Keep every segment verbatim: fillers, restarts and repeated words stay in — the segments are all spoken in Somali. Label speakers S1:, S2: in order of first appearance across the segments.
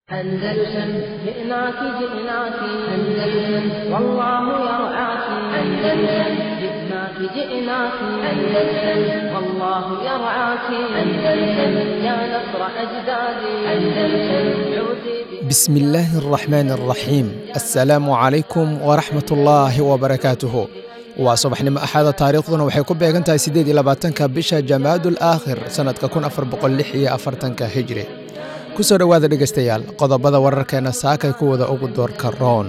S1: أندلسن جئناك جئناك أندلسن والله يرعاك أندلسن جئناك جئناك أندلسن والله يرعاك أندلسن يا نصر أجدادي أندلسن عودي
S2: بسم الله الرحمن الرحيم السلام عليكم ورحمة الله وبركاته وصبحنا أحد تاريخنا وحيكون بيغنتها سيديد إلى باتنك بشا جماد الآخر سنة كون أفر بقول لحية أفرتنك هجري kusoo dhawaada dhegaystayaal qodobada wararkeena saakay kuwada ugu doorka roon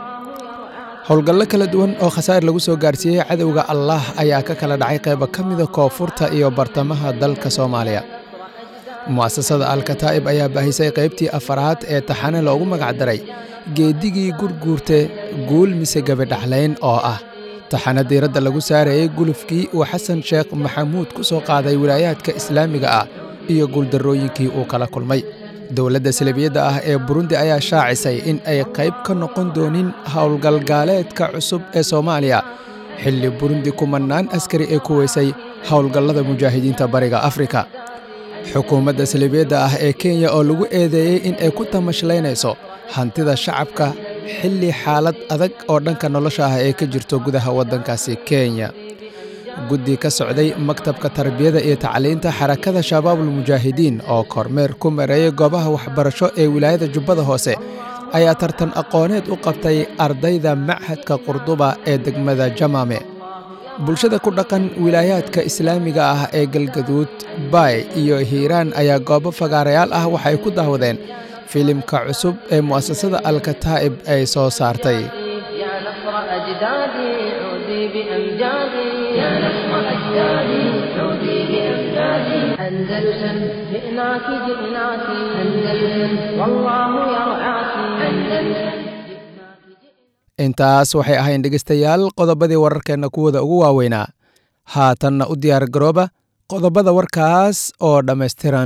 S2: howlgallo kala duwan oo khasaar lagu soo gaarsiiyey cadowga Allah ayaa ka kala dhacay qaybo ka mid ah koonfurta iyo bartamaha dalka Soomaaliya mu'assasada Al-Kataib ayaa baahisay qaybtii afaraad ee taxane loogu magac daray geedigii gurguurte guul mise gabadhaxleyn oo ah taxane diiradda lagu saarayay gulufkii uu Xasan Sheekh Maxamuud ku soo qaaday wilaayadka Islaamiga ah iyo guuldarrooyinkii uu kala kulmay dowladda Salibiyada ah ee Burundi ayaa shaacisay in ay qayb ka noqon doonin howlgalgaaleedka cusub ee Soomaaliya xilli Burundi kumanaan askari ee ku weysay howlgallada mujaahidiinta bariga Afrika xukuumadda Salibiyada ah ee Kenya oo lagu eedeeyay in ay ku tamashlaynayso hantida shacabka xilli xaalad adag oo dhanka nolosha ah ee ka jirto gudaha waddankaasi Kenya guddi ka socday maktabka tarbiyada iyo tacliinta xarakada shabaabul mujaahidiin oo kormeer ku mareeyay goobaha waxbarasho ee wilaayada Jubbada Hoose ayaa tartan aqooneed u qabtay ardayda Machadka Qurduba ee degmada Jamaame bulshada ku dhaqan wilaayadka Islaamiga ah ee Galgaduud Bay iyo Hiiraan ayaa goobo fagaarayaal ah waxay ku daawadeen filimka cusub ee mu'assasada Al-Kataib ay soo saartay
S1: يا نصر أجدادي عودي بأمجادي يا نصر أجدادي عودي بأمجادي أندلسن جئناك جئناك أندلسن والله يرعاك أندلسن
S2: intaas waxay ahayn dhegaystayaal qodobadii wararkeena kuwada ugu waaweynaa haatanna u diyaar garooba qodobada warkaas oo dhammaystiran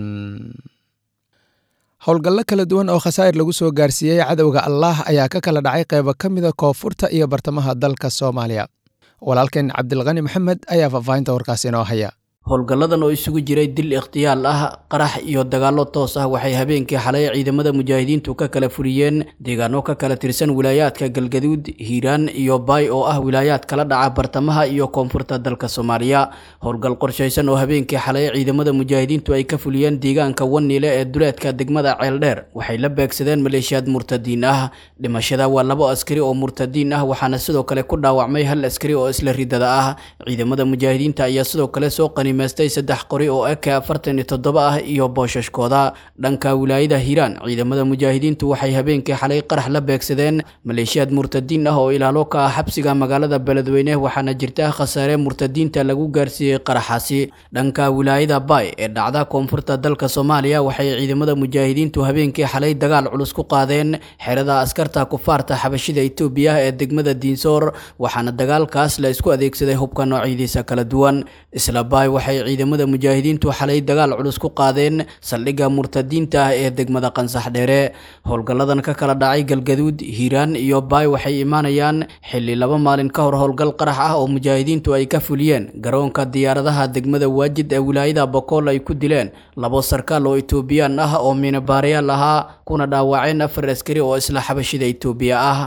S2: howlgallo kala duwan oo khasaar lagu soo gaarsiiyey cadowga Allah ayaa ka kala dhacay qaybo ka mid ah koonfurta iyo bartamaha dalka Soomaaliya walaalkeen Cabdilqani Maxamed ayaa faafahinta warkaas inoo haya
S3: howlgalladan oo isugu jiray dil ikhtiyaal ah qarax iyo dagaallo toos ah waxay habeenkii xalay ciidamada mujaahidiintu ka kala furiyeen deegaano ka kala tirsan wilaayadka Galgaduud Hiiraan iyo Bay oo ah wilaayad kala dhaca bartamaha iyo koonfurta dalka Soomaaliya howlgal qorshaysan oo habeenkii xalay ciidamada mujaahidiintu ay ka fuliyeen deegaanka Waniile ee duleedka degmada Ceeldheer waxay la beegsadeen maleeshiyad murtadiin ah dhimashada waa labo askari oo murtadiin ah waxaana sidoo kale ku dhaawacmay hal askari oo isla ridada ah ciidamada mujaahidiinta ayaa sidoo kale soo qani meestay saddex qori oo A K afartan iyo toddoba ah iyo boosashkooda dhanka wilaayada Hiiraan ciidamada mujaahidiintu waxay habeenkii xalay qarax la beegsadeen maleeshiyad murtadiin ah oo ilaalo ka ah xabsiga magaalada Beledweyne waxaana jirta khasaare murtadiinta lagu gaarsiiyay qaraxaasi dhanka wilaayada Bay ee dhacda koonfurta dalka Soomaaliya waxay ciidamada mujaahidiintu habeenkii xalay dagaal culus ku qaadeen xerada askarta kufaarta xabashida Itoobiya ee degmada Diinsoor waxaana dagaalkaas la isku adeegsaday hubka noocyadiisa kala duwan isla Bay waxay ciidamada mujaahidiintu xalay dagaal culus ku qaadeen saldhigga murtadiinta ah ee degmada Qansax Dheere howlgalladan ka kala dhacay Galgaduud Hiiraan iyo Bay waxay imaanayaan xilli laba maalin ka hor howlgal qarax ah oo mujaahidiintu ay ka fuliyeen garoonka diyaaradaha degmada Waajid ee wilaayada Boqol ay ku dileen labo sarkaal oo Itoobiyaan ah oo miinabaarayaal ahaa kuna dhaawaceen afar askari oo isla xabashida Itoobiya ah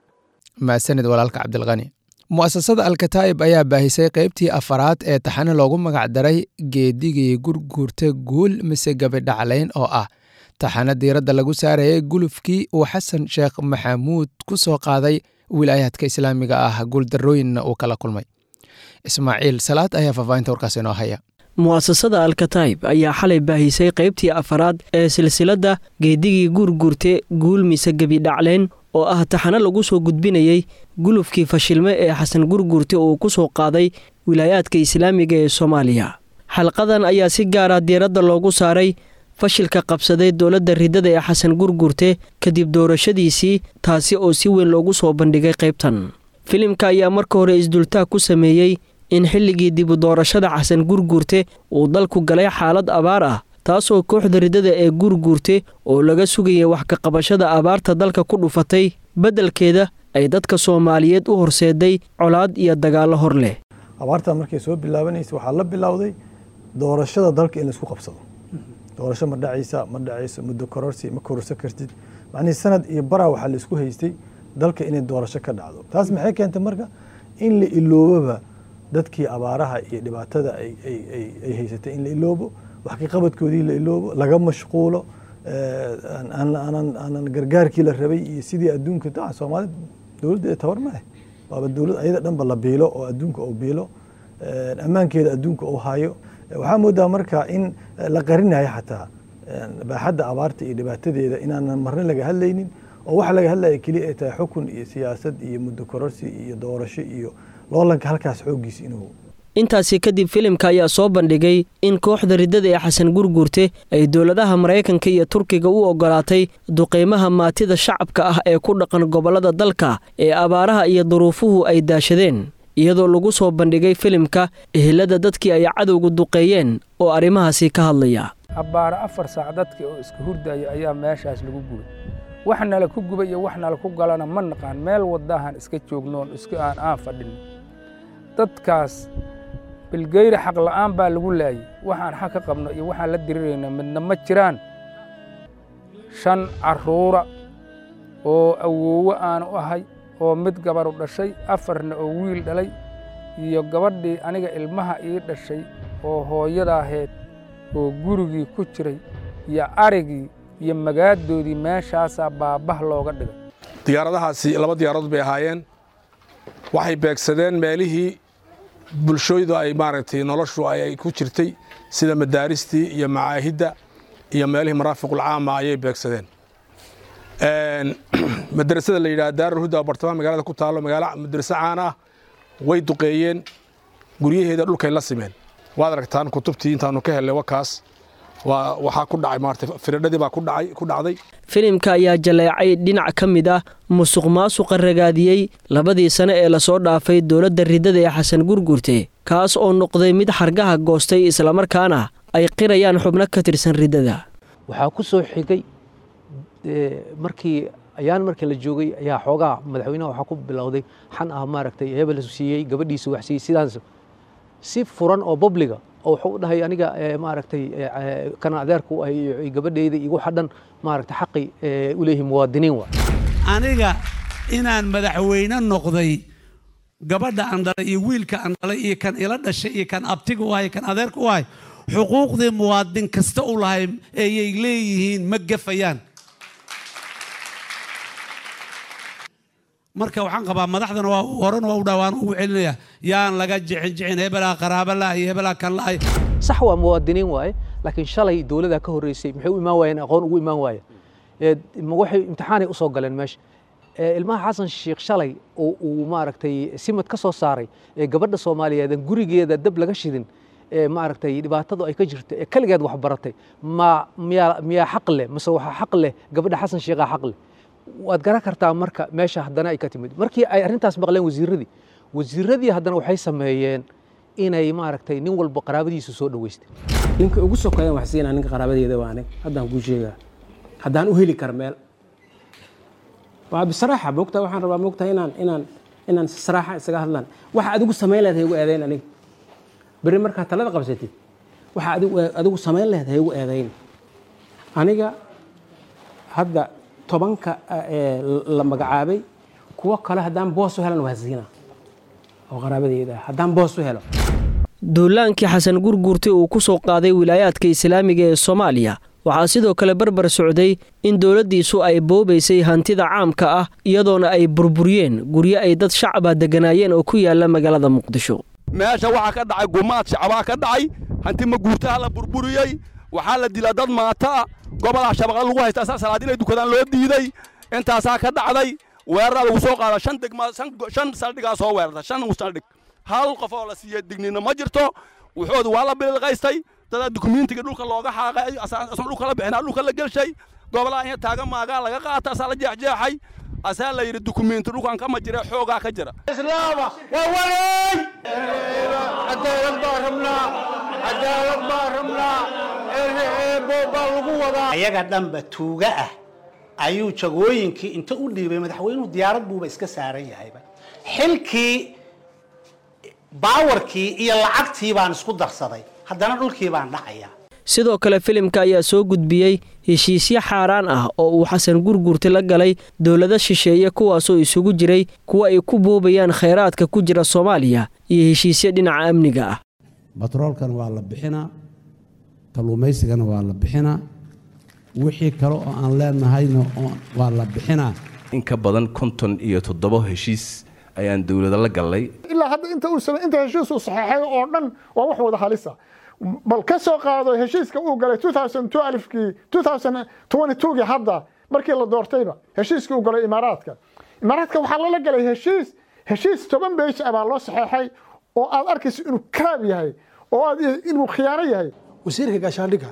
S2: maasanid walaalka Cabdilqani mu'assasada Al-Kataib ayaa baahisay qaybtii afaraad ee taxane loogu magac daray geedigii gurguurte guul mise gabadhaxleyn oo ah taxane diiradda lagu saarayay gulufkii uu Xasan Sheekh Maxamuud ku soo qaaday wilaayadka Islaamiga ah guuldarrooyinna uu kala kulmay Ismaaciil Salaad ayaa faafahinta warkaas inoo haya
S4: mu'assasada Al-Kataib ayaa xalay baahisay qaybtii afaraad ee silsiladda geedigii gurguurte guul mise gabadhaxleyn oo ah taxane lagu soo gudbinayay gulufkii fashilme ee Xasan Gurguurte uu ku soo qaaday wilaayadka Islaamiga ee Soomaaliya xalqadan ayaa si gaar ah diiradda loogu saaray fashilka qabsaday dowladda ridada ee Xasan Gurguurte kadib doorashadiisii taasi oo si weyn loogu soo bandhigay qaybtan filimka ayaa marka hore isdultaag ku sameeyay in xilligii dib u doorashada Xasan Gurguurte uu dalku galay xaalad abaar ah taasoo kooxda ridada ee Gurguurte oo laga sugayay wax ka qabashada abaarta dalka ku dhufatay beddelkeeda ay dadka Soomaaliyeed u horseeday colaad iyo dagaalo hor leh
S5: abaarta markay soo bilaabanaysa waxa la bilowday doorashada dalka in la isku qabsado doorasho ma dhacaysa ma dhacayso muddo kororsi ma kororso kartid macnii sanad iyo bara waxa la isku haystay dalka inay doorasho ka dhacdo taas maxay keentay marka in la iloobaba dadkii abaaraha iyo dhibaatada ay ay ay haysatay in la iloobo wax ka qabadkoodii la iloobo laga mashquulo aan aan aan gargaarkii la rabay iyo sidii adduunka taa Soomaaliya dawladda tabar ma waa dawlad ayada dhanba la biilo oo adduunka oo biilo ammaankeeda adduunka oo hayo waxaa moodaa marka in la qarinayo xataa baaxadda abaarta iyo dhibaatadeeda inaan marna laga hadlaynin oo waxa laga hadlayo kaliya ay tahay xukun iyo siyaasad iyo muddo kororsi iyo doorasho iyo loolanka halkaas xoogiis inuu
S4: intaasi kadib filimka ayaa soo bandhigay in kooxda riddada ee xasan gurgurte ay dowladaha Mareykanka iyo Turkiga u ogolaatay duqeymaha maatida shacabka ah ee ku dhaqan gobolada dalka ee abaaraha iyo duruufuhu ay daashadeen iyadoo lagu soo bandhigay filimka ehelada dadkii ay cadowga duqeeyeen oo arrimahaasi ka hadlaya
S6: abaara afar saac dadkii oo iska hurdaya ayaa meeshaas lagu gubay waxna la ku gubay iyo waxna la ku galana ma naqaan meel wadahan iska joognoon iska aan aan fadhin dadkaas bilgeyri xaq la'aan baa lagu laayay waxaan xaq ka qabno iyo waxaan la diriirayna midna ma jiraan shan caruura oo awoowo aan u ahay oo mid gabar u dhashay afarna oo wiil dhalay iyo gabadhii aniga ilmaha ii dhashay oo hooyada ahayd oo gurigii ku jiray iyo arigii iyo magaadoodii meeshaasaa baabah looga dhigay
S7: diyaaradahaasi laba diyaaradood bay ahaayeen waxay beegsadeen meelihii bulshooyadu ay maaragtay noloshu ay ku jirtay sida madaaristii iyo macaahidda iyo meelihii maraafiqul caama ayay beegsadeen madrasada la yidhaahdo Daarul Huda bartamaha magaalada ku taalo magaalo madrasa caan ah way duqeeyeen guryaheeda dhulkay la simeen waad aragtaan kutubtii intaanu ka helay wakaas waa waxa ku dhacay maartay firadhadii baa ku dhacay ku dhacday
S4: filimka ayaa jaleecay dhinac ka mid ah musuqmaasuqa ragaadiyay labadii sano ee la soo dhaafay dowladda riddada ee xasan gurgurte kaas oo noqday mid xargaha goostay isla markaana ay qirayaan xubno ka tirsan riddada
S8: waxa ku soo xigay markii ayaan markii la joogay ayaa xoogaa madaxweynaha waxa ku bilowday xan ah maaragtay hebel siiyay gabadhiisa wax siiyay sidaas si furan oo publiga oo wuxuu dhahay aniga maaragtay kana adeerku ay gabadheeda igu xadhan maaragtay xaqi u leeyahay muwaadiniin waa
S9: aniga inaan madaxweyne noqday gabadha aan dhalay iyo wiilka aan dhalay iyo kan ila dhashay iyo kan abtiga u ahay kan adeerku u ahay xuquuqdii muwaadin kasta u lahay ayay leeyihiin ma gafayaan marka waxaan qabaa madaxdana waa horan waa u dhawaan ugu celinaya yaan laga jicin jicin hebelaa qaraabo la iyo hebelaa kan la ay
S8: sax waa muwaadiniin waaye laakiin shalay dawladda ka horeysay maxay u imaan waayeen aqoon ugu imaan waayeen ee waxay imtixaanay u soo galeen meesha ilmaha xasan sheekh shalay oo uu maaragtay simad ka soo saaray ee gabadha Soomaaliyeed gurigeeda dab laga shidin ee maaragtay dhibaatadu ay ka jirto ee kaligeed wax baratay ma miya xaq leh mise waxa xaq leh gabadha xasan sheekh xaq leh waad garan kartaa marka meesha haddana ay ka timid markii ay arrintaas maqleen wasiiradii wasiiradii haddana waxay sameeyeen inay maaragtay nin walba qaraabadiisa soo dhaweystay
S10: ninka ugu sokeeyay wax siinaa ninka qaraabadeeda waa aniga haddaan ku sheegaa haddaan u heli kar meel waa bisraaxa boogta waxaan rabaa moogta inaan inaan inaan saraaxa isaga hadlaan waxa adigu sameyn lahayd igu eedeyn aniga bari marka talada qabsatid waxa adigu adigu sameyn lahayd igu eedeyn aniga hadda tobanka la magacaabay kuwa kale haddaan boos u helan waa siina oo qaraabadeeda haddaan boos u helo
S4: duulaankii xasan gurgurte uu ku soo qaaday wilaayaadka islaamiga ee Soomaaliya waxaa sidoo kale barbar socday in dawladdiisu ay boobaysay hantida caamka ah iyadoona ay burburiyeen guryo ay dad shacab ah deganaayeen oo ku yaala magaalada Muqdisho
S11: meesha waxa ka dhacay gumaad shacab ka dhacay hanti ma guurtaha la burburiyay waxa la dilaa dad maata gobolaha shabaqa lagu haysta salaadin ay dukadaan loo diiday intaas ka dhacday weerar lagu soo qaado shan degma shan saldhiga soo weerarta shan saldhig hal qof oo la siiyay dignina ma jirto wuxuu waa la bilqaystay dad dokumentiga dhulka looga xaaqay asaan dhulka la bixina dhulka la galshay gobolaha in taaga maaga laga qaata asal jeexjeexay asal la yiri dokumenti dhulkan kama jira xoogaa ka jira islaama waa walay cadaalad baaramna cadaalad baaramna
S12: ayaga dhanba tuuga ah ayuu jagooyinkii inta u dhiibay madaxweynuhu diyaarad buuba iska saaran yahayba xilkii baawarkii iyo lacagtii baan isku darsaday haddana dhulkii baan dhacayaa
S4: sidoo kale filimka ayaa soo gudbiyey heshiisyo xaaraan ah oo uu xasan gurgurte la galay dowlado shisheeye kuwaasoo isugu jiray kuwa ay ku boobayaan khayraadka ku jira Soomaaliya iyo heshiisyo dhinaca amniga ah.
S9: batroolkan waa la bixinaa, kalluumaysigana waa la bixinaa, wixii kale oo aan leenahayna waa la bixinaa.
S13: in ka badan konton iyo toddoba heshiis ayaan dowladda la galay.
S14: ilaa hadda inta uu sameeyay inta heshiis uu saxeexay oo dhan waa wax wada halisa. bal ka soo qaado heshiiska uu galay two thousand twelve-kii two thousand twenty-two-gii hadda markii la doortayba heshiiska uu galay Imaaraadka. Imaaraadka waxaa lala galay heshiis heshiis toban beej ah baa loo saxeexay oo aad arkayso inuu kaab yahay oo aad inuu khiyaano yahay.
S15: wasiirka gaashaandhigga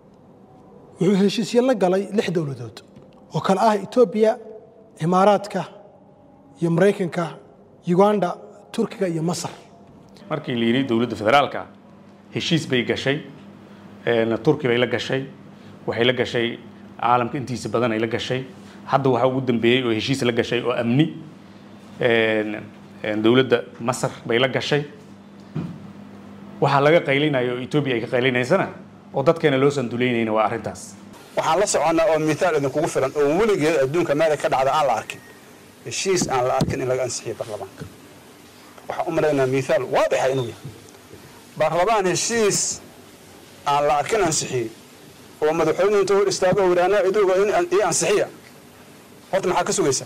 S15: wuxuu heshiisyo la galay lix dowladood oo kala ah Ethiopia, Imaaraadka iyo Mareykanka, Uganda, Turkiga iyo Masar.
S16: markii la yiri dowladda federaalka heshiis bay gashay ee Turkiga ay la gashay waxay la gashay caalamka intiisa badan ay la gashay hadda waxa ugu dambeeyay oo heshiis la gashay oo amni ee ee dowladda Masar bay la gashay waxa laga qaylinayo Ethiopia ay ka qaylineysana oo dadkeena loo sanduleynayna waa arintaas.
S17: waxaan la soconaa oo miisaal idin kugu filan oo weligeed adduunka meel ka dhacda aan la arkin heshiis aan la arkin in laga ansixiyo baarlamaanka waxaan u maleynaa miisaal waadix ah inuu yahay baarlamaan heshiis aan la arkin ansixiyo oo madaxweynuhu intuu hor istaago waraana idooga in ay ansixiya horta maxaa ka sugaysa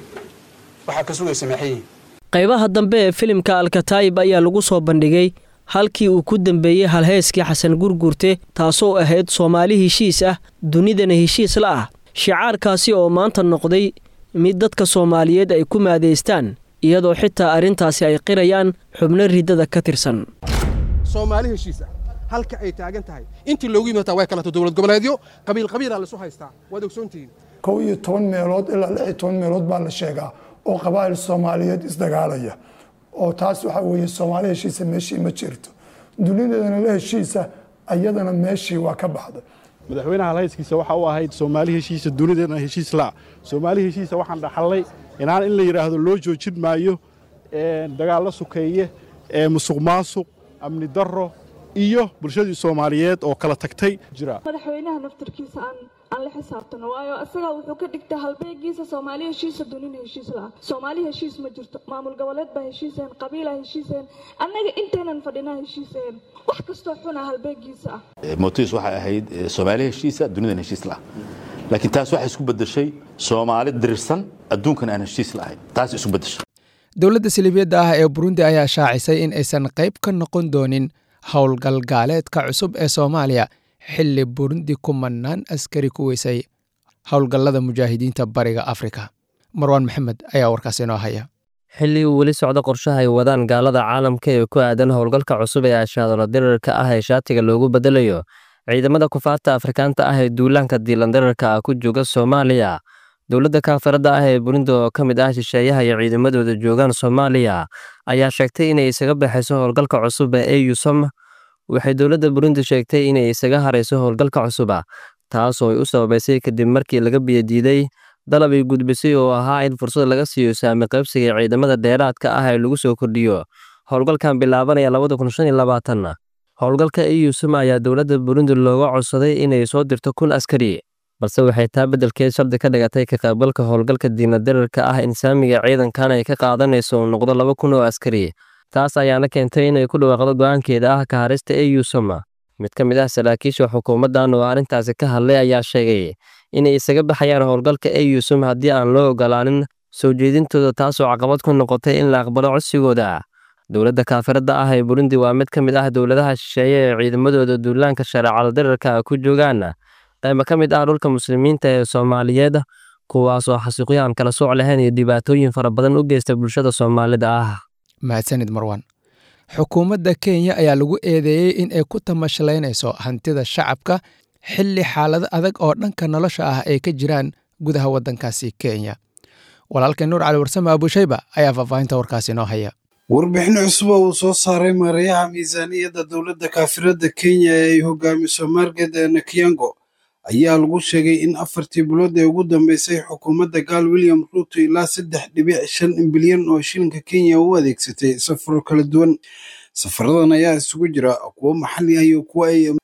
S17: waxaa ka sugaysa maxay
S4: qaybaha dambe ee filimka Al-Kataib ayaa lagu soo bandhigay halkii uu ku dambeeyay halheeskii Xasan Gurgurte taasoo ahayd Soomaali heshiis ah dunidana heshiis la ah shicaarkaasi oo maanta noqday mid dadka Soomaaliyeed ay ku maadeystaan iyadoo xitaa arintaasi ay qirayaan xubno ridada ka tirsan.
S18: Soomaali heshiis ah halka ay taagan tahay intii loogu yimaado way kala dowlad goboleedyo qabiil qabiil la soo haystaa wada ogsoontiin
S19: kow iyo toban meelood ilaa lix iyo toban meelood baa la sheegaa oo qabaa'il Soomaaliyeed isdagaalaya oo taas waxa weeye Soomaali heshiis meeshii ma jirto dunidana la heshiisa ayadana meeshii waa ka baxday.
S20: madaxweynaha halhayskiisa waxa uu ahayd Soomaali heshiis dunidana heshiis la Soomaali heshiis waxaan dhaxalay inaan in la yiraahdo loo joojin maayo ee dagaal la sukeeye ee musuqmaasuq amni darro iyo bulshadii Soomaaliyeed oo kala tagtay jira.
S21: madaxweynaha naftarkiisa aan aan la xisaabtano waayo asaga wuxuu ka dhigtay halbeegiisa Soomaali heshiis dunina heshiis la Soomaali heshiis ma jirto maamul goboleed baa heshiiseen qabiil ah heshiiseen annaga inteenan fadhinaa heshiiseen wax kasto xuna halbeegiisa ah
S22: mootis waxa ahayd Soomaali heshiis dunina heshiis la laakiin taas waxa isku bedeshay Soomaali dirsan adduunkan aan heshiis lahayn taas isku bedeshay.
S2: dowladda Silibiyada ah ee Burundi ayaa shaacisay in aysan qayb ka noqon doonin howlgal gaaleedka cusub ee Soomaaliya xilli Burundi kumanaan askari ku weysay howlgallada mujaahidiinta bariga Afrika. Marwan Maxamed ayaa warkaas inoo haya.
S23: xilli uu weli socdo qorshaha ay wadaan gaalada caalamka ee ku aadan howlgalka cusub ee ashaadala dirarka ah ee shaatiga loogu bedelayo ciidamada kufaarta Afrikaanta ah ee duulaanka diilan dirarka ah ku jooga Soomaaliya. dowladda kaafirada ah ee Burundi oo ka mid ah shisheeyaha iyo ciidamadooda joogan Soomaaliya ayaa sheegtay inay isaga baxayso howlgalka cusub ee A U S O M. waxay dowladda Burundi sheegtay inay isaga harayso howlgalka cusub taas oo ay u sababaysay kadib markii laga biyadiiday dalab ay gudbisay oo ahaa in fursad laga siiyo saami qaybsiga ciidamada dheeraadka ah ee lagu soo kordhiyo howlgalkan bilaabanaya laba kun shan iyo labaatan. howlgalka A U S O M ayaa dowladda Burundi looga codsaday inay soo dirto kun askari balse waxay taa beddelkeed shardi ka dhigatay ka qaybgalka howlgalka diinadararka ah in saamiga ciidankan ay ka qaadanayso noqdo laba kun oo askari. taas ayaana keentay inay ku dhawaaqdo go'aankeeda ah ka harista A U S O M. mid ka mid ah saraakiisha xukuumaddan oo arrintaasi ka hadlay ayaa sheegay inay isaga baxayaan howlgalka A U S O M haddii aan loo ogolaanin soo jeedintooda taasoo caqabad ku noqotay in la aqbalo codsigooda. dowladda kaafirada ah ee Burundi waa mid ka mid ah dowladaha shisheeye ee ciidamadooda duulaanka shareecada dirarka ku joogaan qaybo ka mid ah dhulka muslimiinta ee Soomaaliyeed kuwaas oo xasuuqyo aan kala sooc lahayn iyo dhibaatooyin fara badan u geysta bulshada Soomaalida ah.
S2: mahadsanid Marwan. xukuumadda Kenya ayaa lagu eedeeyay in ay ku tamashlaynayso hantida shacabka xilli xaalad adag oo dhanka nolosha ah ay ka jiraan gudaha waddankaasi Kenya. walaalkeen Nuur Cali Warsame Abushayba ayaa faahfaahinta warkaasi inoo haya.
S24: warbixin cusub oo uu soo saaray maarayaha miisaaniyadda dowladda kaafirada Kenya ee ay hogaamiso Margaret Nakiango ayaa lagu sheegay in afartii bilood ee ugu dambeysay xukuumadda gaal William Ruto ilaa saddex dhibic shan bilyan oo shilinka Kenya u adeegsatay safaro kala duwan. safaradan ayaa isugu jira kuwo maxalli ah iyo kuwo ay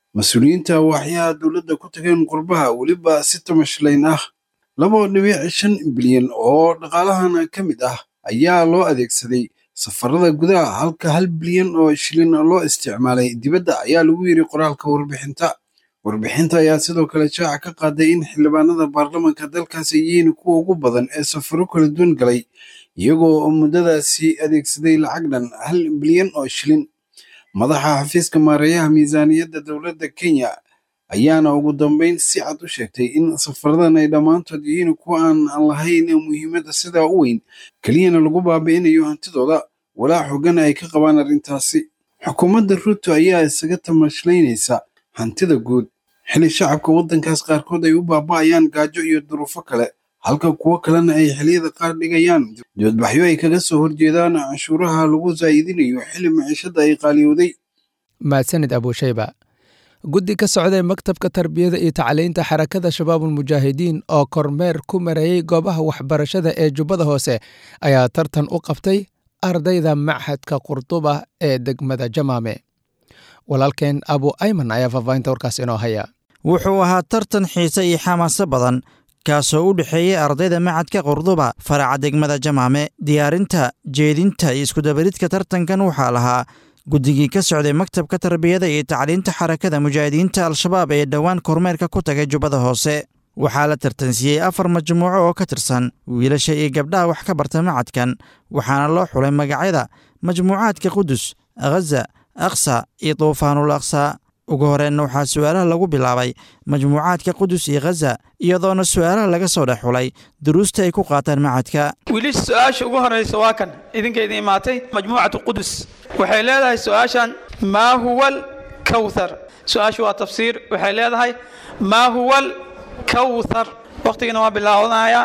S24: mas-uuliyiinta waaxyaha dowladda ku tageen qurbaha weliba si tamashlayn ah laba dhibic shan bilyan oo dhaqaalahan ka mid ah ayaa loo adeegsaday safarada gudaha halka hal bilyan oo shilin loo isticmaalay dibadda ayaa lagu yiri qoraalka warbixinta warbixinta ayaa sidoo kale shaaca ka qaaday in xildhibaanada baarlamaanka dalkaasi yihiin kuwa ugu badan ee safaro kala duwan galay iyagoo muddadaasi adeegsaday lacag dhan hal bilyan oo shilin madaxa xafiiska maareeyaha miisaaniyadda dowladda Kenya ayaana ugu dambeyn si cad u sheegtay in safaradan ay dhammaantood yihiin kuwa aan lahayn muhiimadda sidaa u weyn keliyana lagu baabi'inayo hantidooda walaa xooggan ay ka qabaan arrintaasi xukuumadda Ruto ayaa isaga tamashlaynaysa hantida guud xili shacabka waddankaas qaarkood ay u baaba'ayaan gaajo iyo duruufo kale halka kuwa kalena ay xilliyada qaar dhigayaan dibadbaxyo ay kaga soo horjeedaan canshuuraha lagu zaa'idinayo xili maciishada ay qaaliyowday
S2: mahadsanid abuushayba guddi ka socday maktabka tarbiyada iyo tacliinta xarakada shabaabul mujaahidiin oo kormeer ku marayay goobaha waxbarashada ee jubbada hoose ayaa tartan u qabtay ardayda machadka qurduba ee degmada jamaame walaalkeen abu ayman ayaa faafahinta warkaas inoo haya
S1: wuxuu ahaa tartan xiise iyo xamaaso badan kaasoo u dhexeeyey ardayda machadka qurduba faraca degmada jamaame diyaarinta jeedinta iyo iskudabaridka tartankan waxaa lahaa guddigii ka socday maktabka tarbiyada iyo tacliinta xarakada mujaahidiinta al-shabaab ee dhowaan kormeerka ku tagay jubbada hoose waxaa la tartansiiyey afar majmuuco oo ka tirsan wiilasha iyo gabdhaha wax ka barta machadkan waxaana loo xulay magacyada majmuucaadka qudus ghaza aqsa iyo duufaanul aqsa ugu horeenna waxaa su'aalaha lagu bilaabay majmuucaadka qudus iyo ghaza iyadoona su'aalaha laga soo dhex xulay duruusta ay ku qaataan machadka
S3: wiilasha su-aasha ugu horeysa waa kan idinka idin imaatay majmuucatu qudus waxay leedahay su-aashan maa huwa alkawthar su-aashu waa tafsiir waxay leedahay maa huwa alkawthar waqtigana waa bilaawanayaa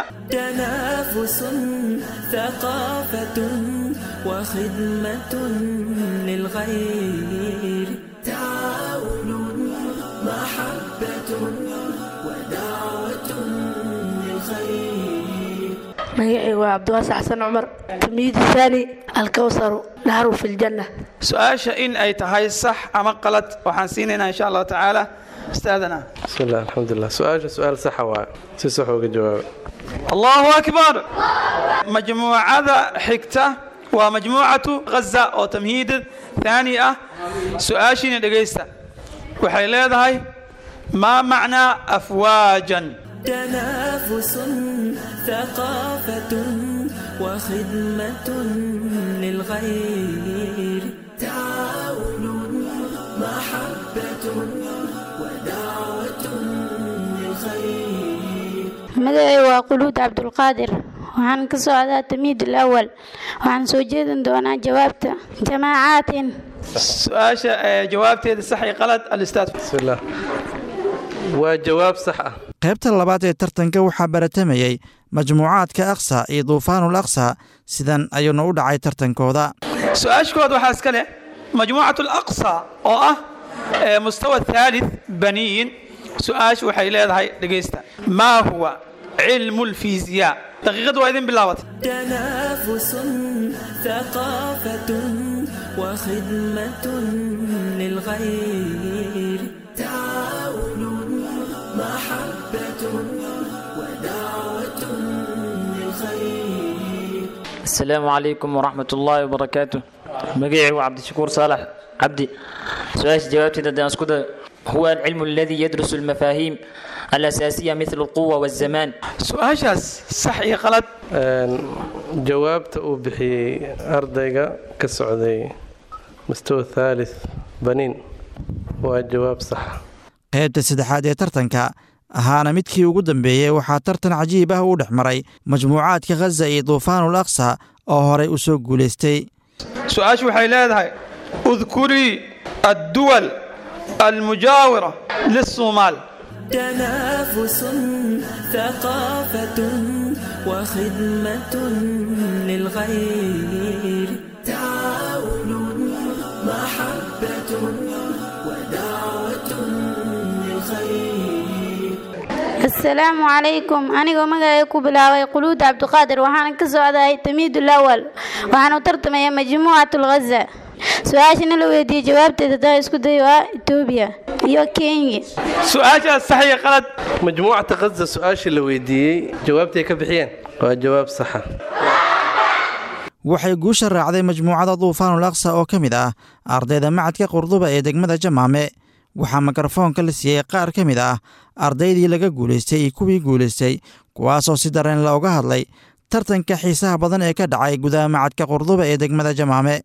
S5: tanaafusun thaqaafatun wa khidmatun lilghayr taawunun maxabbatun wa dacwatun lilkhayr
S6: magacaygu waa cabdiwaasi xasan cumar tilmiid thani alkawsaru nahru fi ljanna
S3: su-aasha in ay tahay sax ama qalad waxaan siinaynaa insha allahu tacaala ustaadana
S25: bismillah alxamdulilah su-aasha su-aal saxa waaye si sax uga jawaaba
S3: allahu akbar majmuucada xigta waa majmuucatu ghaza oo tamhiid thani ah su-aashiina dhegaysta waxay leedahay maa macnaa afwaajan
S5: تنافس ثقافة وخدمة للغير تعاون محبة ودعوة للخير
S26: مدعي وقلود عبد القادر waxaan ka socdaa tamiid alawal waxaan soo jeedin doonaa jawaabta jamaacaat
S3: su-aasha jawaabteeda sax iyo qalad al-ustaad
S25: bismillah waa jawaab sax ah
S1: qaybta labaad ee tartanka waxaa baratamayay majmuucaadka aqsa iyo duufaanul aqsa sidan ayuuna u dhacay tartankooda
S3: su-aashkood waxaa iska leh majmuucat alaqsa oo ah mustawa thalith baniyin su-aashu waxay leedahay dhegaysta maa huwa cilmu lfiisiyaa daqiiqadu waa idin bilaabatay
S5: تنافس ثقافة وخدمة للغير تعاون محبة ودعوة للخير
S27: السلام عليكم ورحمة الله وبركاته مقيعي وعبد الشكور صالح عبدي سؤال جوابتي دادان اسكودا هو العلم الذي يدرس المفاهيم الأساسية مثل القوة والزمان
S3: سؤال صح يا غلط
S25: جوابت بحي أرديغا كسعودي مستوى الثالث بنين وجواب صح
S1: qaybta saddexaad ee tartanka ahaana midkii ugu dambeeyey waxaa tartan cajiib ah u dhex maray majmuucaadka ghaza iyo duufaanul aqsa oo horey u soo guulaystay
S3: su-aashu waxay leedahay udkurii adduwal almujaawira lisoomaal
S5: تنافس ثقافة وخدمة للغير تعاون محبة ودعوة للخير
S26: السلام عليكم أنا مجاي كوبلاوي قلود عبد القادر وحنا كسعداء تميد الأول وحنا ترتمي مجموعة الغزة su-aashana la weydiiyey jawaabteeda hadaa isku dayo waa Itoobiya iyo Kenya.
S3: su-aashaas sax iyo qalad.
S25: majmuucata Gaza su-aashii la weydiiyey jawaabtay ka bixiyeen waa jawaab sax ah.
S1: waxay guusha raacday majmuucada Duufaanul Aqsa oo ka mid ah ardayda macadka Qurduba ee degmada Jamaame. waxaa mikrofoonka la siiyey qaar ka mid ah ardaydii laga guulaystay iyo kuwii guulaystay kuwaasoo si dareen looga hadlay tartanka xiisaha badan ee ka dhacay gudaha macadka Qurduba ee degmada Jamaame.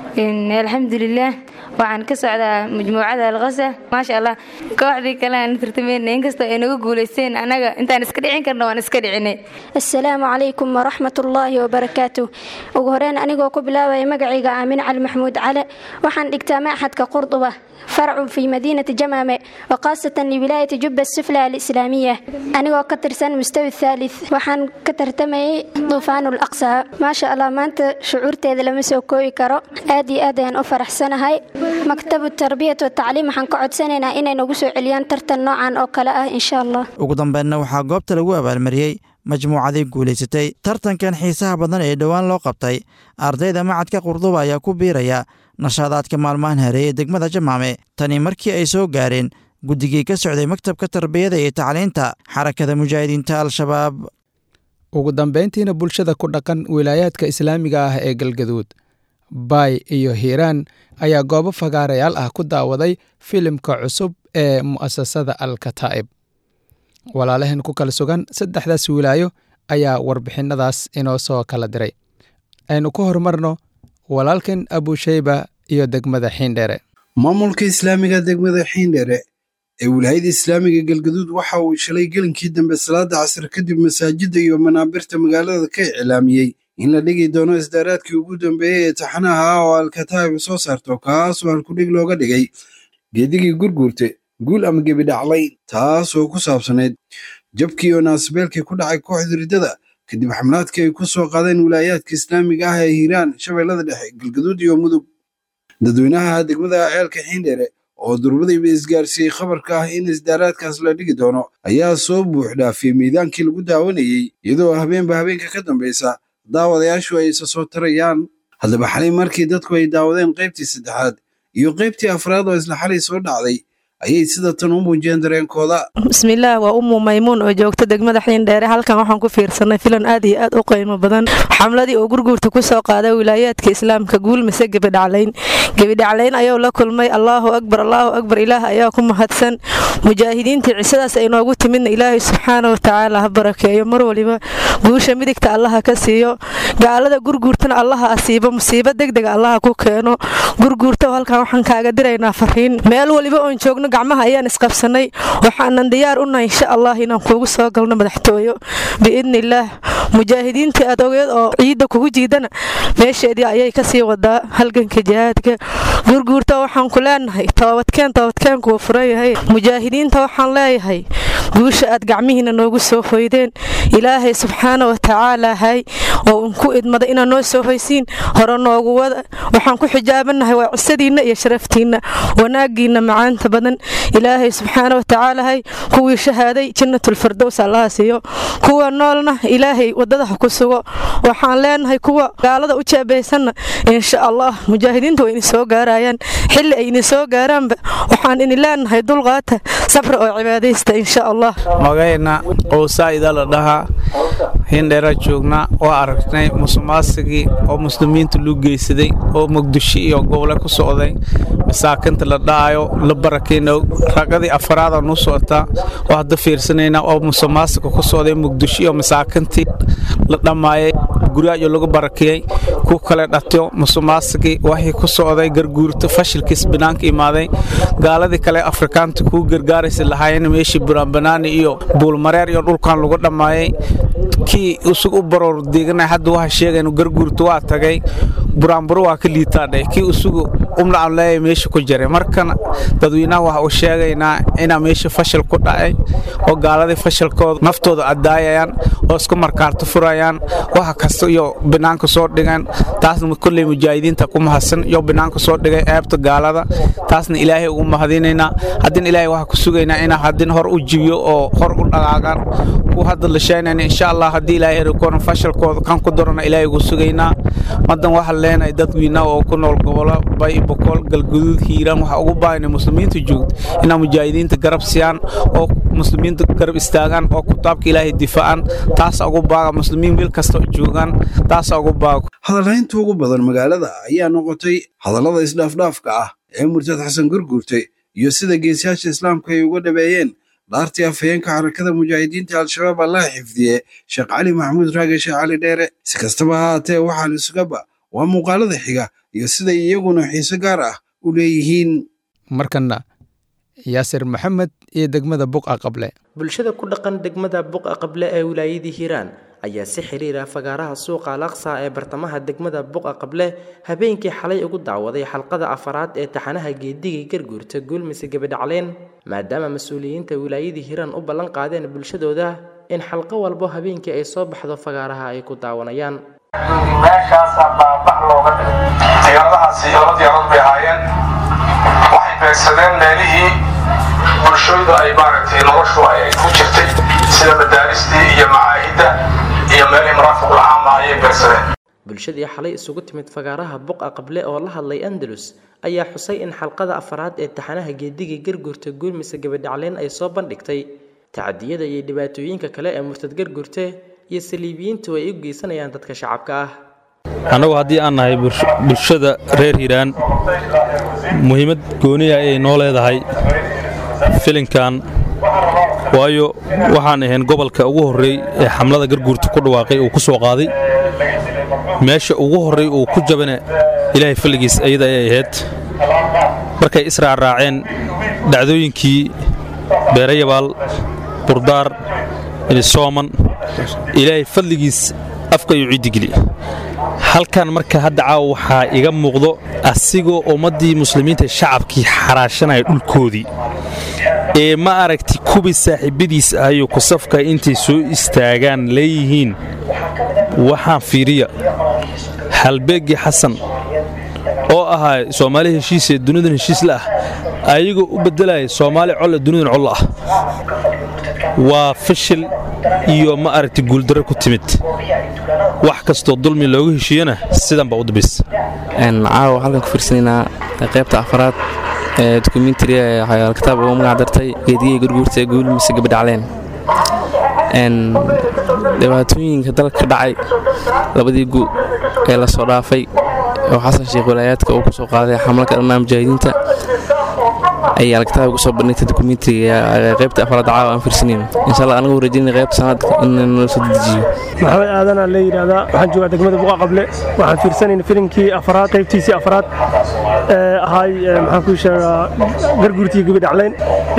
S7: alxamdulilah waxaan ka socdaa majmuucada Al-Ghasa maasha Allah kooxdii kale aan tartameynay inkastoo ay nagu guulaysteen anaga intaan iska dhicin karno waan iska dhicinay.
S26: assalaamu calaykum waraxmatullaahi wabarakaatuh. ugu horreyn anigoo ku bilaabaya magacayga Aamin Cali Maxamuud Cali waxaan dhigtaa macadka Qurduba فرع في مدينة جمامة وخاصة لولاية جبة السفلى الإسلامية. أنا كترسان مستوى الثالث وحن كترتمي طوفان الأقصى. ما شاء الله ما أنت شعورت إذا لم يسوكوي كرو آدي آدي أن أفرح سنة هاي مكتب التربية والتعليم حن قعد سنة إن نقص عليان ترتن نوعا أو كلا إن شاء الله.
S1: وقدم بأنه waxaa goobta lagu abaalmariyay majmuucadii guulaysatay tartankan xiisaha badan ee dhawaan loo qabtay ardayda macadka Qurduba ayaa ku biiraya nashaadaadka maalmahan hareeyay degmada Jamaame tani markii ay soo gaareen guddigii ka socday maktabka tarbiyada iyo tacliinta xarakada mujaahidiinta al-shabaab.
S2: ugu dambeyntiina bulshada ku dhaqan wilaayaadka islaamiga ah ee Galgaduud Baay iyo Hiiraan ayaa goobo fagaarayaal ah ku daawaday filimka cusub ee mu'asasada Al-Kataa'ib. walaalahan ku kala sugan saddexdaas wilaayo ayaa warbixinadaas inoo soo kala diray. aynu ku horumarno walaalkan Abushayba iyo degmada Xiindheere.
S24: maamulka islaamiga degmada Xiindheere ee wilaayada islaamiga Galgaduud waxa uu shalay gelinkii dambe salaada casr kadib masaajida iyo manaabirta magaalada ka iclaamiyey in la dhigi doono isdaaraadkii ugu dambeeyay ee taxanaha ah oo Al-Kataa'ib soo saarto kaas oo halkudhig looga dhigay geedigii gurguurte guul ama gebi dhaclay taas oo ku saabsaneyd jabkii oo naasbeelkii ku dhacay kooxda riddada kadib xamlaadkii ay ku soo qaadeen wilaayaadka islaamiga ah ee Hiiraan, Shabeellada Dhexe, Galgaduud iyo Mudug. dadweynaha degmada ceelka Xiindheere oo durbadayba isgaarsiiyey khabarka ah in isdaaraadkaas la dhigi doono ayaa soo buux dhaafiyey miidaankii lagu daawanayey iyadoo habeenba habeenka ka dambeysa daawadayaashu ay isa soo tarayaan. haddaba xalay markii dadku ay daawadeen qaybtii saddexaad iyo qaybtii afraad oo isla xalay soo dhacday ayay sida tan u muujiyeen dareenkooda.
S8: bismillaah waa ummu maymuun oo joogta degmada Xiindheere. halkan waxaan ku fiirsanay filan aad iyo aad u qiimo badan xamladii oo gurguurta ku soo qaaday wilaayaadka islaamka guul mise gebi dhaclayn gebi dhaclayn ayuu la kulmay. allahu akbar allahu akbar ilaah ayaa ku mahadsan. mujaahidiintii cisadaas ay noogu timidna ilaahay subxaanahu wa tacaala ha barakeeyo mar waliba guusha midigta allaha ka siiyo gaalada gurguurtana allaha asiibo musiibo degdega allaha ku keeno. gurguurta halkan waxaan kaaga diraynaa fariin meel waliba oon joogno gacmaha ayaan isqabsanay waxaanan diyaar u nahay insha Allah inaan kuugu soo galno madaxtooyo biidnillaah. mujaahidiintii aad ogeed oo ciidda kugu jiidana meesheedii ayay ka sii wadaa halganka jihaadka. gurguurta waxaan ku leenahay toobadkeen toobadkeen kuwa furan yahay. mujaahidiinta waxaan leeyahay guusha aad gacmihiina noogu soo hoydeen ilaahay subxaanahu wa tacaala hay oo ku idmada inaan noo soo hoysiin hore noogu wada. waxaan ku xijaabanahay waa cisadiina iyo sharaftiina wanaagiina macaanta badan ilaahay subxaanahu wa tacaala hay kuwii shahaaday jannatul firdaws allaha siiyo kuwa noolna ilaahay wadada ha ku sugo. waxaan leenahay kuwa gaalada u jeebaysanna insha Allah mujaahidiintu way soo gaarayaan xilli ay soo gaaraanba waxaan in leenahay dulqaata sabr oo cibaadaysta insha Allah.
S9: magayna qowsaayda la dhahaa Xiindheere joogna oo aragnay musuqmaasuqii oo muslimiinta loo geysaday oo Muqdisho iyo gobolka ku socday masaakinta la dhaayo la barakeeno raqadii afraad oo noo socota oo hadda fiirsanayna oo musuqmaasuq ku socday Muqdisho iyo masaakintii la dhamaayay guryaha lagu barakeeyay ku kala dhato musuqmaasuqii waxay ku socday garguurta fashilkiis banaanka imaaday gaaladii kale Afrikaanta ku gargaaraysa lahaayeen meeshii buraan banaani iyo buul mareer iyo dhulkan lagu dhamaayay kii usug u baroor deeganay hadda waxa sheegaynu garguurta waa tagay buraanburo waa ka liitaadhay kii usugu umla aan leeyahay meesha ku jiray markan dadweynaha waxa uu sheegaynaa inaa meesha fashil ku dhacay oo gaaladii fashilkooda naftooda adaayayaan oo isku markaarto furayaan waxa kasta iyo banaanka soo dhigan taasna kulli mujaahidiinta ku mahadsan iyo banaanka soo dhigay eebta gaalada taasna ilaahay ugu mahadinaynaa hadin ilaahay waxa ku sugaynaa inaa hadin hor u jibiyo oo hor u dhaqaagan ku hadda la sheeynayna insha Allah haddii ilaahay erikoona fashalkooda kan ku darana ilaahay ugu sugaynaa madan waxaan leenahay dadweynaha oo ku nool gobollo bay boqol galguduud hiiraan waxaa ugu baahanay muslimiinta joogta inaa mujaahidiinta garab siiyaan oo muslimiinta garab istaagaan oo kitaabka ilaahay difaacaan taas ugu baaga muslimiin meel kasta joogaan taas ugu baaga
S24: hadalhaynta ugu badan magaalada ayaa noqotay hadallada isdhaafdhaafka ah ee murtad xasan gurgurtay iyo sida geesiyaasha islaamka ay uga dhabeeyeen dhaartii afhayeenka xarakada mujaahidiinta al-shabaab allaha xifdiye sheekh cali maxamuud raage sheekh cali dheere si kastaba ha haatee waxaan isugaba waa muuqaalada xiga iyo sida iyaguna xiise gaar ah u leeyihiin
S2: markana yaasir maxamed iyo degmada buqa qable
S10: bulshada ku dhaqan degmada buqa qable ee wilaayadii hiiraan ayaa si xiriira fagaaraha suuqa al-aqsa ee bartamaha degmada buqa qable habeenkii xalay ugu daawaday xalqada afaraad ee taxanaha geedigii garguurta guulmise gabadhacleen maadaama mas-uuliyiinta wilaayadii hiiraan u ballan qaadeen bulshadooda in xalqo walbo habeenkii ay soo baxdo fagaaraha ay ku daawanayaan
S11: meeshaasaa baabax looga dhigay diyaaradahaasi laba diyaaradood bay ahaayeen waxay beegsadeen meelihii bulshooydu ay maaragtay noloshu ay ku jirtay sida madaaristii iyo macaahidda iyo meelihii maraafiqul caama ayay beegsadeen
S10: bulshadii xalay isugu timid fagaaraha buqa qable oo la hadlay andalus ayaa xusay in xalqada afaraad ee taxanaha geedigii garguurta guulmise gabadhacleen ay soo bandhigtay tacadiyada iyo dhibaatooyinka kale ee murtad garguurte iyo saliibiyiintu ay u geysanayaan dadka shacabka ah
S12: annagu haddii aan nahay bulshada reer hiiraan muhiimad gooniya ayay noo leedahay filinkan waayo waxaan ahayn gobolka ugu horreey ee xamlada garguurta ku dhawaaqay uu ku soo qaaday meesha ugu horreey uu ku jabana ilaahay falligiis ayada ayay ahayd markay israacraaceen dhacdooyinkii beerayabaal burdaar inisooman ilaahay fadligiis afka ayuu ciidigeli halkan marka hadda caawa waxaa iga muuqdo asigoo ummaddii muslimiinta shacabkii xaraashanaya dhulkoodii ee ma aragti kubii saaxiibadiis ahayuu ku safka intay soo istaagaan leeyihiin waxaan fiiriya halbeegii xasan oo ahaa soomaali heshiisee dunidan heshiis la ah ayagoo u beddelaya soomaali colle dunidan colla ah waa fashil iyo ma aragti guuldarro ku timid wax kastoo dulmi loogu heshiiyana sidan baa u dambaysa
S13: caawa halkan ku fiirsanaynaa qaybta afaraad ee dokumentariga ee kitaab ugu magac dartay geedigii gurguurta guul mise gabadhacleen dhibaatooyinka dalka ka dhacay labadii gu ee la soo dhaafay oo xasan sheekh walaayaadka uu ku soo qaaday xamlaka dhammaan mujaahidiinta ayaa kitaabka ku soo bandhigtay dokumentariga qaybta afaraad caawa aan fiirsanayno insha allah anagu rajayna qaybta sanadka in nala soo dejiyo
S14: maxamed aadan aan la yidhaahdaa waxaan joogaa degmada buqa qable waxaan fiirsanayna filinkii afaraad qaybtiisii afaraad ee ahay maxaan ku sheegaa garguurtii gabadhacleyn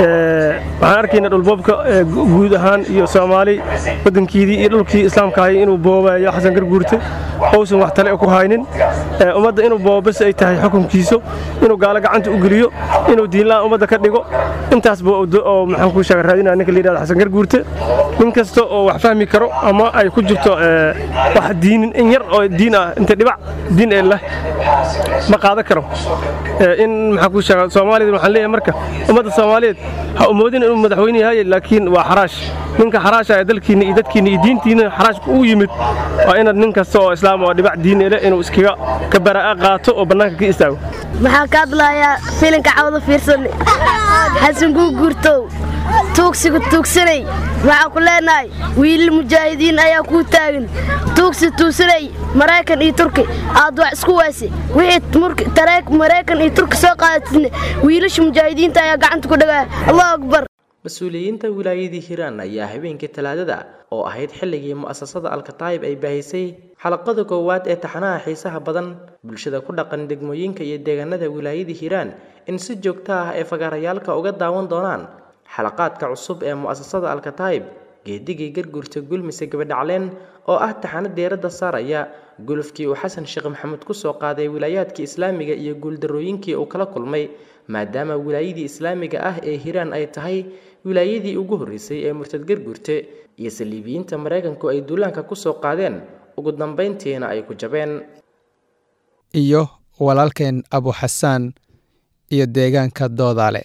S14: waxaan arkaynaa dhulboobka guud ahaan iyo soomaali waddankeedii iyo dhulkii islaamka ahay inuu boobayo xasan garguurte uusan wax tale ku haynin ummadda inuu boobas ay tahay xukunkiisu inuu gaalo gacanta u geliyo inuu diinlaan ummadda ka dhigo intaasba oo maxaan ku sheegaa raadinaa ninka la yidhahdo xasan garguurte nin kasta oo wax fahmi karo ama ay ku jirto wax diinin in yar oo diin ah inta dhibac diin ee leh ma qaadan karo in maxaan ku sheegaa soomaalida waxaan leeyahay marka ummadda soomaaliyeed ha umoodin inuu madaxweyne yahay laakiin waa xaraash ninka xaraasha ee dalkiina iyo dadkiina iyo diintiina xaraashka ugu yimid waa inaad nin kasta oo islaam oo dhibac diin leh inuu iskaga ka baraa'a qaato oo bannaanka ka istaago
S15: maxaan ka hadlayaa filinka cawda fiirsan xasan guurguurtow tuugsiga tuugsanay waxaan ku leenahay wiilal mujaahidiin ayaa kuu taagan tuugsi tuugsanay maraykan iyo turki aad wax isku wayse wixii tareek maraykan iyo turki soo qaadatidna wiilasha mujaahidiinta ayaa gacanta ku dhagaya allahu akbar
S10: mas-uuliyiinta wilaayadii hiiraan ayaa habeenkii talaadada oo ahayd xilligii mu'asasada alkataayib ay baahisay xalaqada koowaad ee taxanaha xiisaha badan bulshada ku dhaqan degmooyinka iyo deegaanada wilaayadii hiiraan in si joogto ah ay fagaarayaalka uga daawan doonaan xalaqaadka cusub ee mu'asasada alkataayib geedigii garguurta gulmise gabadhacleen oo ah taxano diiradda saaraya gulufkii uu xasan sheekh maxamuud ku soo qaaday wilaayaadkii islaamiga iyo guuldarrooyinkii uu kala kulmay maadaama wilaayadii islaamiga ah ee hiiraan ay tahay wilaayadii ugu horreysay ee murtad garguurte iyo saliibiyiinta maraykanku ay duulaanka ku soo qaadeen ugu dambayntiina ay ku jabeen
S2: iyo walaalkeen abu xasaan iyo deegaanka doodaale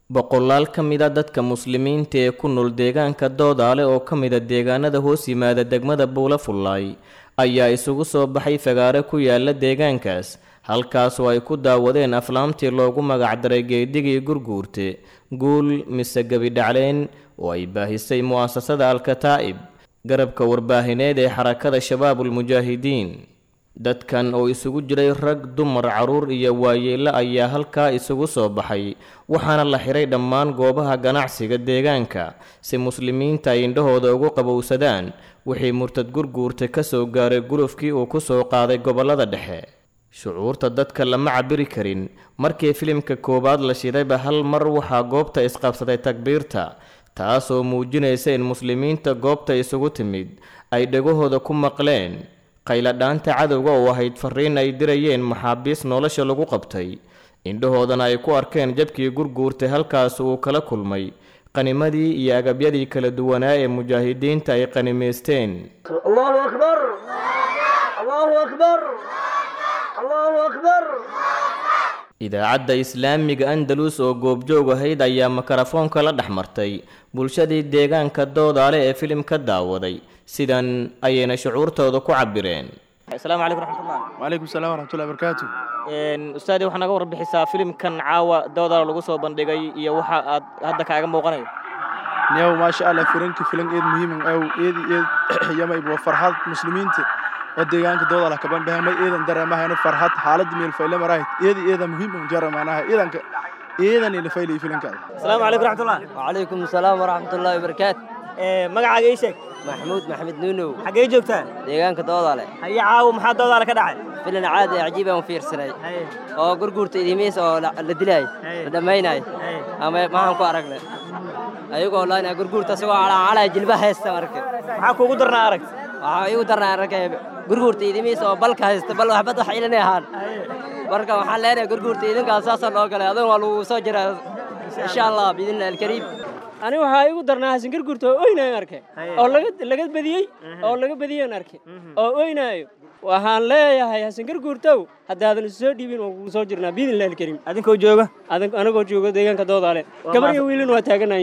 S4: boqolaal ka mida dadka muslimiinta ee ku nool deegaanka Doodaale oo ka mida deegaanada hoos yimaada degmada Buulafullaay ayaa isugu soo baxay fagaare ku yaala deegaankaas halkaas oo ay ku daawadeen aflaamtii loogu magac daray geedigii gurguurte guul mise gabidhacleen oo ay baahisay mu'asasada Al-Kataa'ib garabka warbaahineed ee xarakada Shabaabul Mujaahidiin. dadkan oo isugu jiray rag dumar caruur iyo waayeelo ayaa halkaa isugu soo baxay waxaana la xiray dhammaan goobaha ganacsiga deegaanka si muslimiinta ay indhahooda ugu qabowsadaan wixii murtad gurguurta ka soo gaaray gurufkii uu ku soo qaaday gobolada dhexe. shucuurta dadka lama cabiri karin markii filimka koobaad la shidayba hal mar waxaa goobta isqabsaday takbiirta taasoo muujinaysa in muslimiinta goobta isugu timid ay dhagahooda ku maqleen qayla dhaanta cadowga oo ahayd fariin ay dirayeen maxaabiis nolosha lagu qabtay indhahoodana ay ku arkeen jabkii gurguurtay halkaas uu kala kulmay qanimadii iyo agabyadii kala duwanaa ee mujaahidiinta ay qanimaysteen.
S16: Allahu akbar Allahu akbar Allahu akbar.
S4: idaacadda islaamiga Andalus oo goobjoog ahayd ayaa makarafoonka la dhaxmartay bulshadii deegaanka Doodaale ee filimka daawaday sidan ayayna shucuurtooda ku cabireen.
S17: Assalaamu alaykum warahmatullahi
S16: wa alaykum salaam warahmatullahi wabarakatuh.
S17: een ustaadi waxa naga warbixisaa filimkan caawa Doodaale lagu soo bandhigay iyo waxa aad hadda kaaga muuqanayo.
S16: niyow ma sha Allah filimka filim eed muhiim ah oo eed eed yamay boo farxad muslimiinta oo deegaanka Doodaale ka banbahay eedan dareemaha farxad xaalad meel fayla maray eed eed muhiim u jaramaanaha eedanka eedan ila faylay filimka.
S17: Assalaamu alaykum warahmatullahi
S16: wa alaykum salaam warahmatullahi wabarakatuh.
S17: ee magacaaga ii sheeg.
S16: محمود محمد نونو
S17: xagee joogtaan
S16: deegaanka Doodaale
S17: haye caawa maxaa Doodaale ka dhacay
S16: filan caadi cajiib ah fiirsanay oo gurgurta idimeys oo la dilay la dhameynay ama maxaan ku aragnay ayagoo laana gurgurta soo ala ala jilba haysta markay
S17: maxaa kuugu darnaa arag
S16: waxa igu darnaa aragay gurgurta idimeys oo balka haysta bal waxba wax ilanay ahaan marka waxaan leenahay gurgurta idinka asaas loo galay adoon waa lagu soo jiraa insha Allah biidna al-kariim.
S17: ani waxa igu darnaa hasan gurgurta oo oynay arkay oo laga laga badiyay oo laga badiyay arkay oo oynayo waxaan leeyahay hasan gurgurtow hadaadan soo dhiibin oo soo jirnaa biidin leel karim adinkoo jooga adan anagoo jooga deegaanka Doodaale gabar iyo wiilin waa taaganahay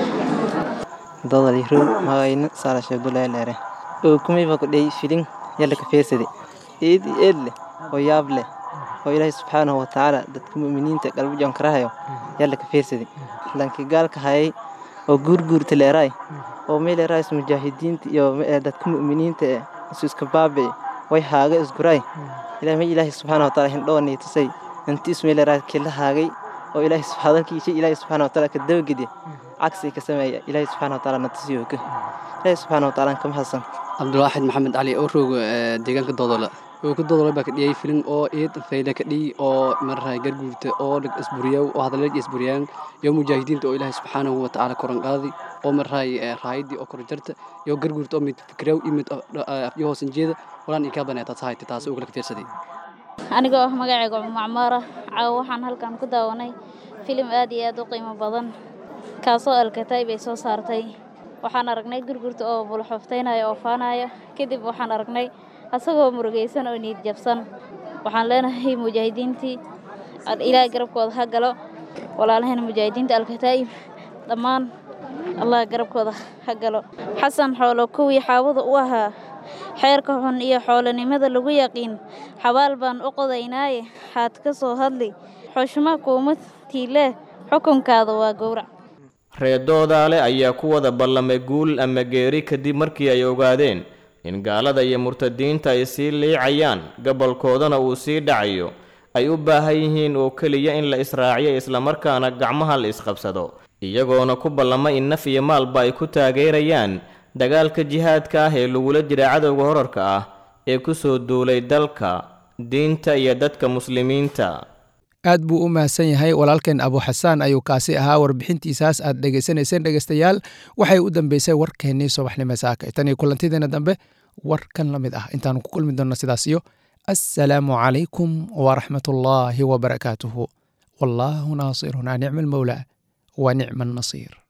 S18: Doodaale ru maayna sala sheegulay leere oo kumay ba ku dhey filin yalla ka feersaday eed eed oo yaab leh oo Ilaahay subhanahu wa ta'ala dadka muuminiinta qalbigan karahayo yalla ka feersaday lanki gaalka hayay oo gurgurta leeray oo meel raas mujaahidiinta iyo dadka muuminiinta isu iska baabay way haaga isguray ilaahay ilaahay subhanahu wa ta'ala hindhoonay tusay intii ismeel raas kala haagay oo ilaahay subhanahu ilaahay subhanahu wa ta'ala ka dawgidi عكسي كسمايا إلهي سبحانه وتعالى نتسيوك إلهي سبحانه وتعالى كم حسن
S19: عبد الواحد محمد علي أوروج ديجان كدودلا وكدودلا بقى دي فيلم أو إيد فيدا كدي أو مرة جرجورت أو إسبوريا وهذا اللي إسبوريان يوم مجاهدين تو إلهي سبحانه وتعالى قرن قاضي أو مرة رايدي أو كرجرت يو جرجورت أو متفكروا إمت يو سنجيد ولا نكابنا تتصاعد تتاسو ولا كثير سدي
S20: أنا جو مجاعي جو معمارة عو حن هالكان كده وناي فيلم آدي آدو قيمة بدن kaasoo Al-Kataa'ib ay soo saartay waxaan aragnay gurgurta oo bulxoftaynayo oo faanayo kadib waxaan aragnay asagoo murugaysan oo niyad jabsan waxaan leenahay mujaahidiintii Ilaahay garabkooda ha galo walaalaheen mujaahidiinta Al-Kataa'ib dhamaan Allah garabkooda ha galo xasan xoolo kuwii xaawada u ahaa xeerka xun iyo xoolanimada lagu yaqiin xabaal baan u qodaynaaye xaad ka soo hadli xushma kuumad tiile xukunkaada waa gowrac
S4: reer Doodaale ayaa ku wada ballamay guul ama geeri kadib markii ay ogaadeen in gaalada iyo murtadiinta ay sii liicayaan gobolkoodana uu sii dhacayo ay u baahan yihiin oo kaliya in la israaciyo isla markaana gacmaha la isqabsado iyagoona ku ballamay in naf iyo maalba ay ku taageerayaan dagaalka jihaadka ah ee lagula jira cadowga horarka ah ee ku soo duulay dalka diinta iyo dadka muslimiinta.
S2: aad buu u mahadsan yahay walaalkeen Abu Xasaan ayuu kaasi ahaa warbixintiisaas aad dhageysanayseen dhageystayaal waxay u dambeysay warkeennii subaxnimo saaka tan iyo kulantideena dambe warkan la mid ah intaan ku kulmi doonno sidaas iyo assalaamu calaykum waraxmatullaahi wabarakaatuhu wallaahu naasiruna nicma almawlaa wa nicma annasiir.